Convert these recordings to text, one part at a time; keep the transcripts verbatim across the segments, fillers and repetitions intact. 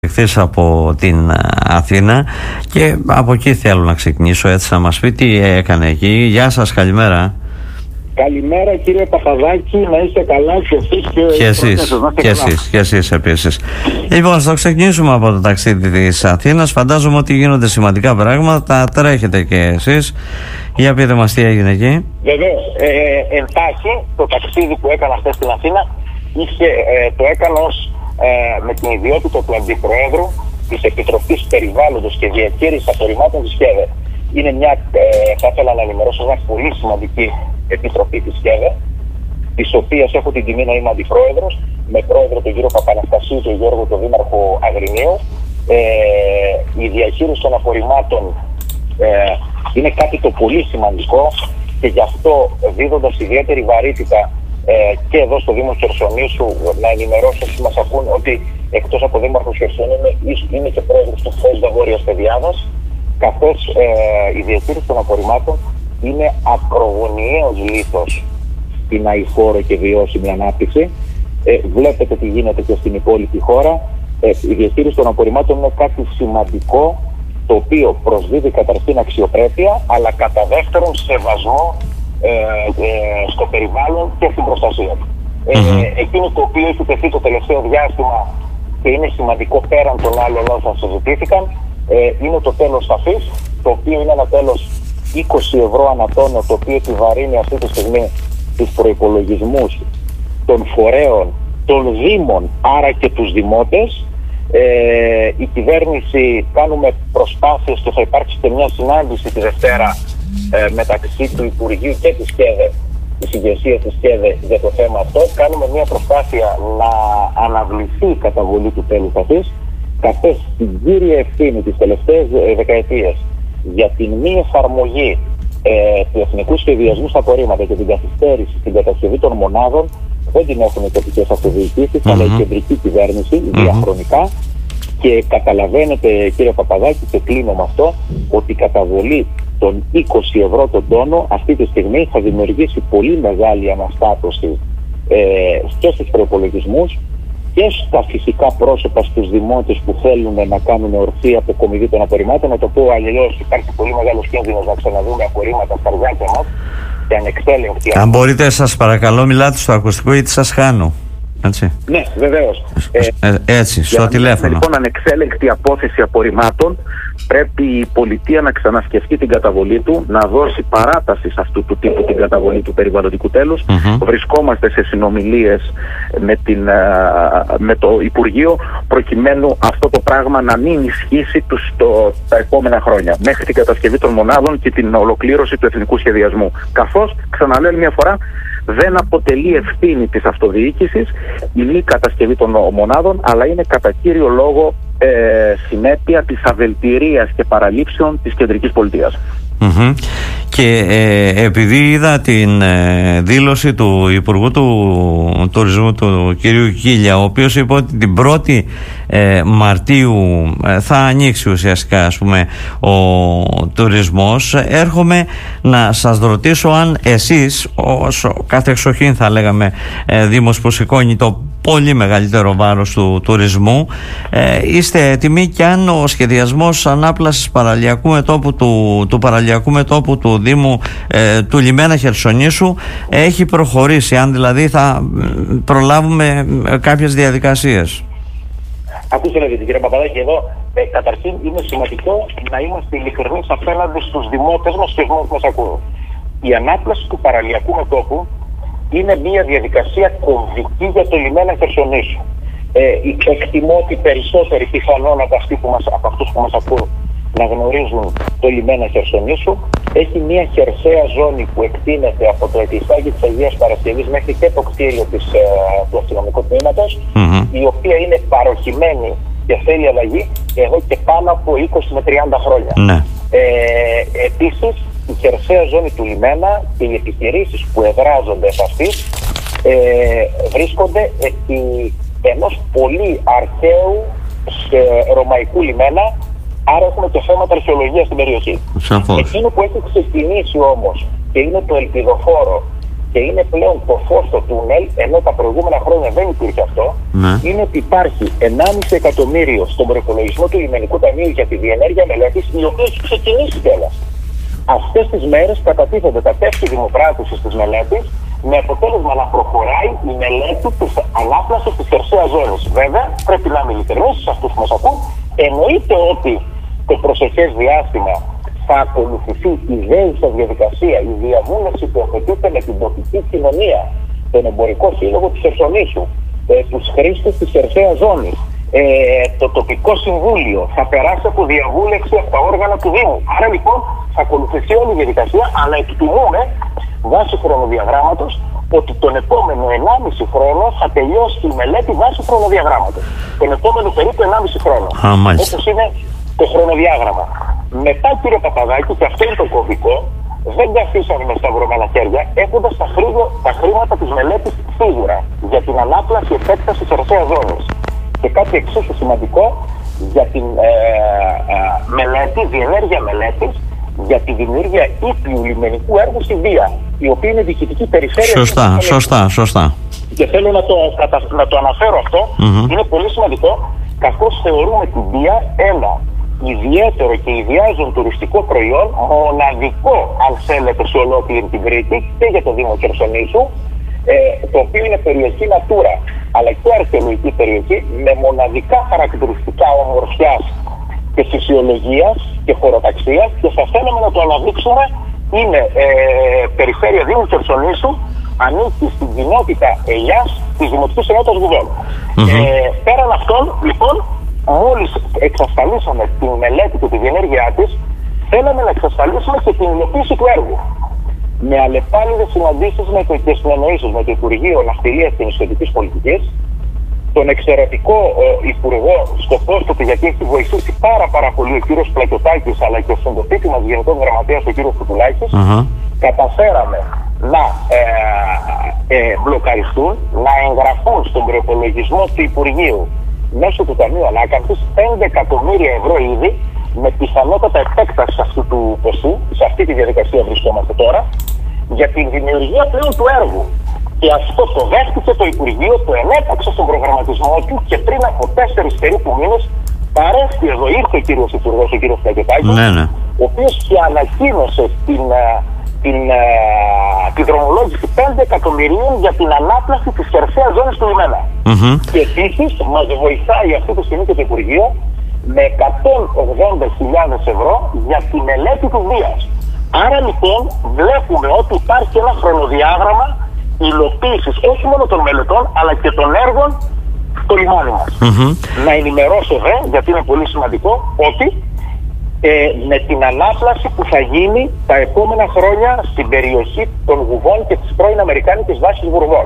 Εχθές από την Αθήνα και από εκεί θέλω να ξεκινήσω, έτσι να μας πει τι έκανε εκεί. Γεια σας, καλημέρα. Καλημέρα κύριε Παπαδάκη, να είστε καλά και εσείς και, και εσείς, και εσείς, και εσείς επίσης. Λοιπόν, θα ξεκινήσουμε από το ταξίδι της Αθήνας. Φαντάζομαι ότι γίνονται σημαντικά πράγματα, τρέχετε και εσείς. Για πείτε μας τι έγινε εκεί. Βεβαίως, ε, εντάχει το ταξίδι που έκανα χθες στην Αθήνα είχε, ε, το έκανα ως Ε, με την ιδιότητα του Αντιπροέδρου της Επιτροπής Περιβάλλοντος και Διαχείρισης Απορριμμάτων της ΣΚΕΔΕ. Είναι μια, ε, θα ήθελα να ενημερώσω, μια πολύ σημαντική επιτροπή της ΣΚΕΔΕ, της οποίας έχω την τιμή να είμαι αντιπρόεδρος, με πρόεδρο τον κύριο Παπαναστασίου, τον Γιώργο, τον Δήμαρχο Αγρινίου. Ε, η διαχείριση των απορριμμάτων ε, είναι κάτι το πολύ σημαντικό και γι' αυτό, δίδοντας ιδιαίτερη βαρύτητα Ε, και εδώ στο Δήμο Χερσονήσου, να ενημερώσω όσοι μας ακούν ότι εκτός από Δήμαρχος Χερσονήσου είμαι, είμαι και πρόεδρος του ΦΕΣΔΑ Βόρειας Πεδιάδας, καθώς ε, η διαχείριση των απορριμμάτων είναι ακρογωνιαίος λίθος στην αειφόρο και βιώσιμη ανάπτυξη. Ε, βλέπετε τι γίνεται και στην υπόλοιπη χώρα. Ε, η διαχείριση των απορριμμάτων είναι κάτι σημαντικό, το οποίο προσδίδει καταρχήν αξιοπρέπεια, αλλά κατά δεύτερον σεβασμό Ε, ε, στο περιβάλλον και στην προστασία του. Mm-hmm. Ε, εκείνο το οποίο έχει τεθεί το τελευταίο διάστημα και είναι σημαντικό πέραν των άλλων όσων συζητήθηκαν, ε, είναι το τέλος ταφής, το οποίο είναι ένα τέλος είκοσι ευρώ ανά τόνο, το οποίο επιβαρύνει αυτή τη στιγμή τους προϋπολογισμούς των φορέων, των δήμων, άρα και τους δημότες. Ε, η κυβέρνηση, κάνουμε προσπάθειες και θα υπάρξει και μια συνάντηση τη Δευτέρα Ε, μεταξύ του Υπουργείου και της ΣΚΕΔΕ, της ηγεσίας της ΣΚΕΔΕ, για το θέμα αυτό. Κάνουμε μια προσπάθεια να αναβληθεί η καταβολή του τέλους αυτής, καθώς την κύρια ευθύνη τις τελευταίες ε, δεκαετίες για την μη εφαρμογή ε, του εθνικού σχεδιασμού στα απορρίμματα και την καθυστέρηση στην κατασκευή των μονάδων δεν την έχουν οι τοπικές αυτοδιοικήσεις, mm-hmm. αλλά η κεντρική κυβέρνηση mm-hmm. διαχρονικά. Και καταλαβαίνετε, κύριε Παπαδάκη, και κλείνω με αυτό, ότι η καταβολή των είκοσι ευρώ τον τόνο αυτή τη στιγμή θα δημιουργήσει πολύ μεγάλη αναστάτωση ε, και στους προϋπολογισμούς και στα φυσικά πρόσωπα, στους δημότες που θέλουν να κάνουν ορθή αποκομιδή των απορριμμάτων. Να το πω αλλιώς, υπάρχει πολύ μεγάλος κίνδυνος να ξαναδούμε απορρίμματα στα ργάκια μας και ανεξέλεγκτη. Αν μπορείτε, σας παρακαλώ, μιλάτε στο ακουστικό γιατί σας χάνω. Έτσι. Ναι, βεβαίως. Ε, ε, έτσι, στο τηλέφωνο. Λοιπόν, ανεξέλεγκτη απόθεση απορριμμάτων, πρέπει η πολιτεία να ξανασκεφτεί την καταβολή του, να δώσει παράταση σε αυτού του τύπου την καταβολή του περιβαλλοντικού τέλους. Mm-hmm. Βρισκόμαστε σε συνομιλίες με, την, με το Υπουργείο, προκειμένου αυτό το πράγμα να μην ισχύσει τους, το, τα επόμενα χρόνια, μέχρι την κατασκευή των μονάδων και την ολοκλήρωση του εθνικού σχεδιασμού. Καθώς, ξαναλέω μια φορά, δεν αποτελεί ευθύνη της αυτοδιοίκησης η μη κατασκευή των μονάδων, αλλά είναι κατά κύριο λόγο ε, συνέπεια της αβελτηρίας και παραλήψεων της κεντρικής πολιτείας. Mm-hmm. Και ε, επειδή είδα την ε, δήλωση του Υπουργού του Τουρισμού, του κυρίου Κίλια, ο οποίος είπε ότι την πρώτη ε, Μαρτίου ε, θα ανοίξει ουσιαστικά, ας πούμε, ο τουρισμός, έρχομαι να σας ρωτήσω αν εσείς, ως καθεξοχήν θα λέγαμε ε, Δήμος που σηκώνει το πολύ μεγαλύτερο βάρος του τουρισμού, ε, είστε έτοιμοι και αν ο σχεδιασμός ανάπλασης παραλιακού μετώπου του, του παραλιακού μετώπου του Δήμου ε, του Λιμένα Χερσονήσου έχει προχωρήσει, αν δηλαδή θα προλάβουμε κάποιες διαδικασίες. Ακούστε να δείτε, κύριε Παπαδάκη, εδώ ε, καταρχήν είναι σημαντικό να είμαστε ειλικρινείς απέναντι στους δημότες μας και στους μας ακούν. Η ανάπλαση του παραλιακού μετώπου είναι μια διαδικασία κομβική για το Λιμένα Χερσονήσου. Ε, εκτιμώ ότι περισσότεροι πιθανόν από, από αυτούς που μας ακούν να γνωρίζουν το Λιμένα Χερσονήσου. Έχει μια χερσαία ζώνη που εκτείνεται από το Ετιστάκι της Αγίας Παρασκευής μέχρι και το κτίριο της, ε, του αστυνομικού τμήματος, mm-hmm. η οποία είναι παροχημένη και θέλει αλλαγή εδώ και πάνω από είκοσι με τριάντα χρόνια. Mm-hmm. Ε, επίσης, η χερσαία ζώνη του Λιμένα και οι επιχειρήσεις που εδράζονται σε αυτή ε, βρίσκονται επί ενός πολύ αρχαίου ε, ρωμαϊκού λιμένα, άρα έχουμε και θέματα αρχαιολογίας στην περιοχή. Σαφώς. Εκείνο που έχει ξεκινήσει όμως και είναι το ελπιδοφόρο και είναι πλέον το φως στο τούνελ, ενώ τα προηγούμενα χρόνια δεν υπήρχε αυτό, ναι. είναι ότι υπάρχει ενάμιση εκατομμύριο στον προϋπολογισμό του Λιμενικού Ταμείου για τη διενέργεια μελέτης, η οποία έχει ξεκινήσει κιόλας. Αυτές τις μέρες κατατίθενται τα τεύχη δημοπράτησης της μελέτης, με αποτέλεσμα να προχωράει η μελέτη της ανάπλασης της χερσαίας ζώνης. Βέβαια, πρέπει να είμαι ειλικρινής σε αυτούς που μας ακούν, εννοείται ότι το προσεχές διάστημα θα ακολουθηθεί η δέουσα διαδικασία, η διαβούλευση που απαιτείται με την τοπική κοινωνία, τον εμπορικό σύλλογο της Χερσονήσου, ε, τους χρήστες της χερσαίας ζώνης, ε, το τοπικό συμβούλιο, θα περάσει από διαβούλευση από τα όργανα του Δήμου. Άρα λοιπόν θα ακολουθηθεί όλη η διαδικασία, αλλά εκτιμούμε βάσει χρονοδιαγράμματος ότι τον επόμενο ενάμιση χρόνο θα τελειώσει η μελέτη βάσει χρονοδιαγράμματος. Τον επόμενο περίπου ενάμιση χρόνο. Όπως είναι το χρονοδιάγραμμα. Μετά, κύριε Παπαδάκη, και αυτό είναι το κωδικό, δεν τα αφήσαμε με σταυρωμένα χέρια, έχοντας τα, τα χρήματα της μελέτης σίγουρα για την ανάπλαση επέκταση χερσαίας ζώνης. Και κάτι εξίσου σημαντικό για την ε, ε, μελέτη, διενέργεια μελέτης, για τη δημιουργία ήπιου λιμενικού έργου στη Βία, η οποία είναι διοικητική περιφέρεια. Σωστά, σωστά, σωστά. Και θέλω να το, να το αναφέρω αυτό, mm-hmm. είναι πολύ σημαντικό, καθώς θεωρούμε την Βία ένα ιδιαίτερο και ιδιάζον τουριστικό προϊόν, μοναδικό αν θέλετε σε ολόκληρη την Κρήτη και για το Δήμο Χερσονήσου, ε, το οποίο είναι περιοχή Natura, αλλά και αρχαιολογική περιοχή με μοναδικά χαρακτηριστικά ομορφιάς και φυσιολογίας και χωροταξίας, και θα θέλαμε να το αναδείξουμε. Είναι ε, περιφέρεια Δήμου Χερσονήσου, ανήκει στην κοινότητα Ελιάς της Δημοτικής Ενότητας Γουδών. Mm-hmm. Ε, πέραν αυτών, λοιπόν, μόλις εξασφαλίσαμε την μελέτη και τη διενέργειά της, θέλαμε να εξασφαλίσουμε και την υλοποίηση του έργου. Με αλλεπάλληλες συναντήσεις με το, και συνεννοήσεις με το Υπουργείο Ναυτιλίας και Νησιωτικής Πολιτικής, τον εξαιρετικό ε, Υπουργό στο πόστο του, γιατί έχει βοηθήσει πάρα, πάρα πολύ ο κύριος Πλακιωτάκης, αλλά και ο συντοπίτης μας Γενικός Γραμματέας ο κύριος Κουτουλάκης, uh-huh. καταφέραμε να ε, ε, μπλοκαριστούν, να εγγραφούν στον προϋπολογισμό του Υπουργείου μέσω του Ταμείου Ανάκαμψης πέντε εκατομμύρια ευρώ ήδη, με πιθανότατα επέκταση αυτού του ποσού, σε αυτή τη διαδικασία βρισκόμαστε τώρα, για την δημιουργία πλέον του έργου. Και αυτό το δέχτηκε το Υπουργείο, το ενέταξε στον προγραμματισμό του, και πριν από τέσσερις περίπου μήνες παρέστη εδώ, ήρθε ο κύριος Υπουργός, ο κύριος Πλακιωτάκης, ναι, ναι. ο οποίος και ανακοίνωσε την, την, την δρομολόγηση πέντε εκατομμυρίων για την ανάπλαση της χερσαίας ζώνης του λιμένα. Mm-hmm. Και επίσης μας βοηθάει αυτή τη στιγμή και το Υπουργείο με εκατόν ογδόντα χιλιάδες ευρώ για τη μελέτη του Βίας. Άρα λοιπόν βλέπουμε ότι υπάρχει ένα χρονοδιάγραμμα υλοποίησης όχι μόνο των μελετών αλλά και των έργων στο λιμάνι μας. Mm-hmm. Να ενημερώσω δε, γιατί είναι πολύ σημαντικό, ότι ε, με την ανάπλαση που θα γίνει τα επόμενα χρόνια στην περιοχή των Γουδών και της πρώην Αμερικάνικης βάσης Βουρδών,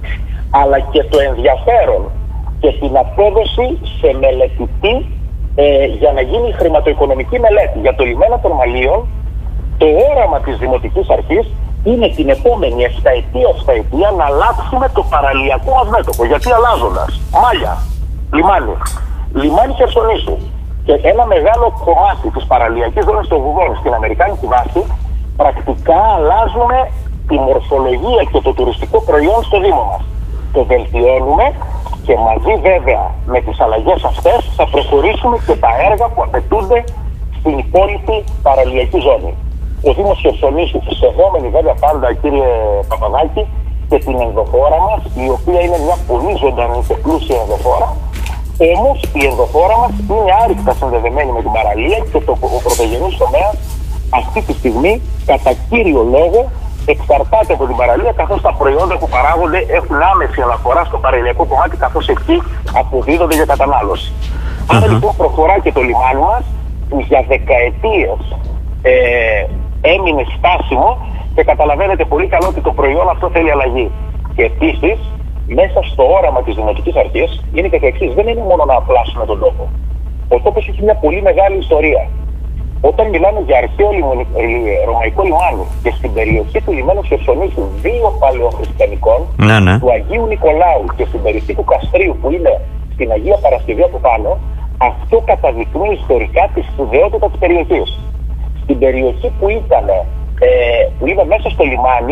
αλλά και το ενδιαφέρον και την απόδοση σε μελετητή ε, για να γίνει χρηματοοικονομική μελέτη για το λιμένα των Μαλίων. Το όραμα της Δημοτικής Αρχής είναι την επόμενη εφταετία, οχταετία να αλλάξουμε το παραλιακό μας μέτωπο. Γιατί αλλάζοντας Μάλια, λιμάνι, λιμάνι Χερσονήσου και ένα μεγάλο κομμάτι της παραλιακής ζώνης των Γουδών στην Αμερικάνικη βάση, πρακτικά αλλάζουμε τη μορφολογία και το τουριστικό προϊόν στο Δήμο μας. Το βελτιώνουμε και μαζί βέβαια με τις αλλαγές αυτές θα προχωρήσουμε και τα έργα που απαιτούνται στην υπόλοιπη παραλιακή ζώνη. Ο Δήμος Χερσονήσου, σεβόμενοι βέβαια πάντα, κύριε Παπαδάκη, και την ενδοφόρα μας, η οποία είναι μια πολύ ζωντανή και πλούσια ενδοφόρα, όμως η ενδοφόρα μας είναι άρρηκτα συνδεδεμένη με την παραλία και το, ο πρωτογενής τομέας αυτή τη στιγμή κατά κύριο λόγο εξαρτάται από την παραλία, καθώς τα προϊόντα που παράγονται έχουν άμεση αναφορά στο παραλιακό κομμάτι, καθώς εκεί αποδίδονται για κατανάλωση. Uh-huh. Άρα λοιπόν προχωράει και το λιμάνι μας, που για δεκαετίες ε, έμεινε στάσιμο, και καταλαβαίνετε πολύ καλό ότι το προϊόν αυτό θέλει αλλαγή. Και επίσης, μέσα στο όραμα της Δημοτικής Αρχής είναι και το εξής: δεν είναι μόνο να απλάσουμε τον τόπο. Ο τόπος έχει μια πολύ μεγάλη ιστορία. Όταν μιλάμε για αρχαίο λιμονι... ρωμαϊκό λιμάνι και στην περιοχή του λιμένου Χερσονήσου δύο παλαιοχριστιανικών, ναι, ναι. του Αγίου Νικολάου και στην περιοχή του Καστρίου που είναι στην Αγία Παρασκευή από πάνω, αυτό καταδεικνύει ιστορικά τη σπουδαιότητα της περιοχής. Στην περιοχή που ήταν, ε, που είναι μέσα στο λιμάνι,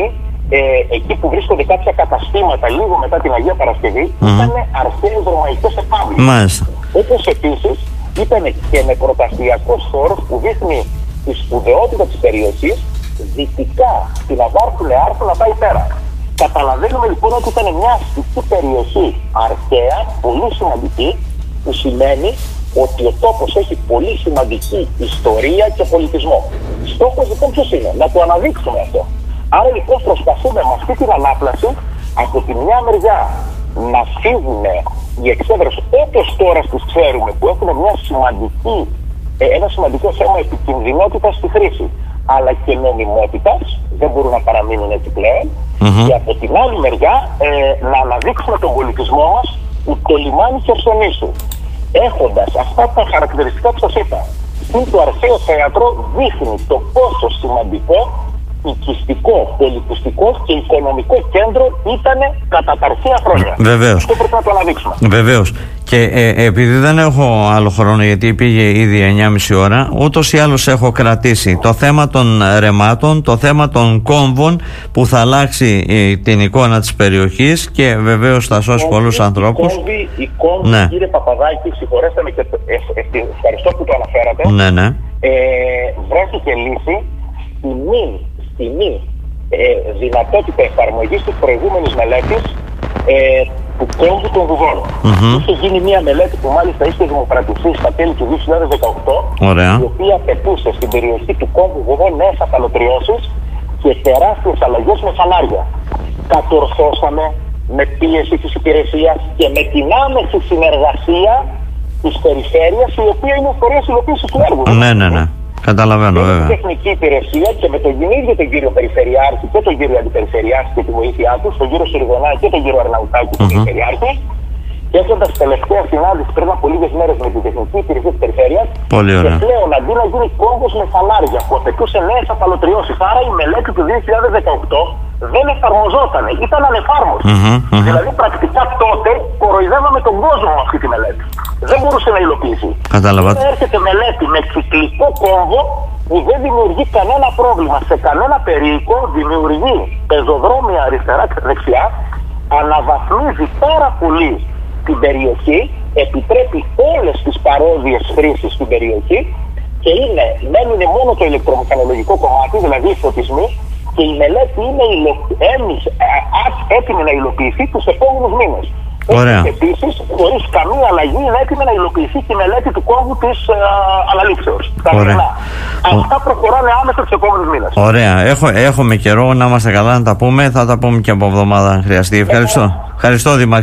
ε, εκεί που βρίσκονται κάποια καταστήματα λίγο μετά την Αγία Παρασκευή, mm-hmm. ήταν αρχαίες ρωμαϊκές επαύλεις. Μάλιστα. Όπως επίσης ήταν και νεκροταφιακός χώρος που δείχνει τη σπουδαιότητα της περιοχής δυτικά στην Αβάρκου Νεάρχου να πάει πέρα. Καταλαβαίνουμε λοιπόν ότι ήταν μια αστική περιοχή αρχαία, πολύ σημαντική, που σημαίνει ότι ο τόπος έχει πολύ σημαντική ιστορία και πολιτισμό. Στόχος λοιπόν ποιος είναι? Να το αναδείξουμε αυτό. Άρα λοιπόν προσπαθούμε με αυτή την ανάπλαση από τη μια μεριά να φύγουν οι εξέδρες όπως τώρα τις ξέρουμε, που έχουν μια σημαντική, ένα σημαντικό θέμα επικινδυνότητας στη χρήση, αλλά και νομιμότητας, δεν μπορούν να παραμείνουν έτσι πλέον. Mm-hmm. Και από την άλλη μεριά ε, να αναδείξουμε τον πολιτισμό μας που το λιμάνι Χερσονήσου, έχοντας αυτά τα χαρακτηριστικά που σας είπα, το αρχαίο θέατρο δείχνει το πόσο σημαντικό, οικιστικό, πολιτιστικό και οικονομικό κέντρο ήταν κατά τα αρχαία χρόνια. Βεβαίως. Αυτό πρέπει να το αναδείξουμε. Βεβαίως. Και ε, επειδή δεν έχω άλλο χρόνο, γιατί πήγε ήδη εννιά και μισή ώρα, ούτως ή άλλως έχω κρατήσει το θέμα των ρεμάτων, το θέμα των κόμβων που θα αλλάξει ε, την εικόνα της περιοχής και βεβαίως θα σώσει πολλούς ανθρώπους. Η κόμβη, η κόμβη ναι. Κύριε Παπαδάκη, συγχωρέστε με και ε, ε, ε, ευχαριστώ που το αναφέρατε. Ναι, ναι. Ε, βρέθηκε λύση στη μη, στη μη ε, δυνατότητα εφαρμογής της προηγούμενης μελέτης ε, του κόμβου των βουβών. Mm-hmm. Είχε γίνει μια μελέτη που μάλιστα είχε δημοκρατηθεί στα τέλη του δύο χιλιάδες δεκαοκτώ, Ωραία. η οποία απαιτούσε στην περιοχή του κόμβου βουβών νέες απαλωτριώσεις και τεράστιες αλλαγές με φανάρια. Κατορθώσαμε με πίεση της υπηρεσίας και με την άμεση συνεργασία της περιφέρειας, η οποία είναι ο φορέας υλοποίησης του έργου. Ναι, ναι, ναι. Καταλαβαίνω, με βέβαια. την τεχνική υπηρεσία και με τον ίδιο τον κύριο Περιφερειάρχη και τον κύριο Αντιπεριφερειάρχη και τη βοήθειά του, τον κύριο Συριγωνά και τον κύριο Αρναουτάκη, τον mm-hmm. Περιφερειάρχη, και έχοντας τελευταία συνάντηση πριν από λίγες μέρες με την τεχνική υπηρεσία της Περιφέρειας. Πολύ ωραία. Και πλέον αντί να γίνει κόμβος με φανάρια που απαιτούσε νέες απαλωτριώσεις, άρα η μελέτη του δύο χιλιάδες δεκαοκτώ δεν εφαρμοζόταν, ήταν ανεφάρμοστη. Mm-hmm, mm-hmm. Δηλαδή πρακτικά τότε κοροϊδεύαμε τον κόσμο με αυτή τη μελέτη. Δεν μπορούσε να υλοποιήσει. Κατάλαβα. Έρχεται μελέτη με κυκλικό κόμβο που δεν δημιουργεί κανένα πρόβλημα σε κανένα περίοικο, δημιουργεί πεζοδρόμια αριστερά και δεξιά, αναβαθμίζει πάρα πολύ την περιοχή, επιτρέπει όλες τις παρόδιες χρήσεις στην περιοχή και είναι, μένουν μόνο το ηλεκτρομηχανολογικό κομμάτι, δηλαδή οι φωτισμοί, και η μελέτη είναι υλο... έμεις, έτοιμη να υλοποιηθεί τους επόμενους μήνες. Ωραία. Επίσης, χωρίς καμία αλλαγή, είναι έτοιμη να υλοποιηθεί και η μελέτη του κόμβου της α, αναλήψεως. Αυτά προχωράνε άμεσα τους επόμενους μήνες. Ωραία. Έχω, έχουμε καιρό να είμαστε καλά να τα πούμε. Θα τα πούμε και από εβδομάδα αν χρειαστεί. Ευχαριστώ. Ευχαριστώ, Δημάρχη.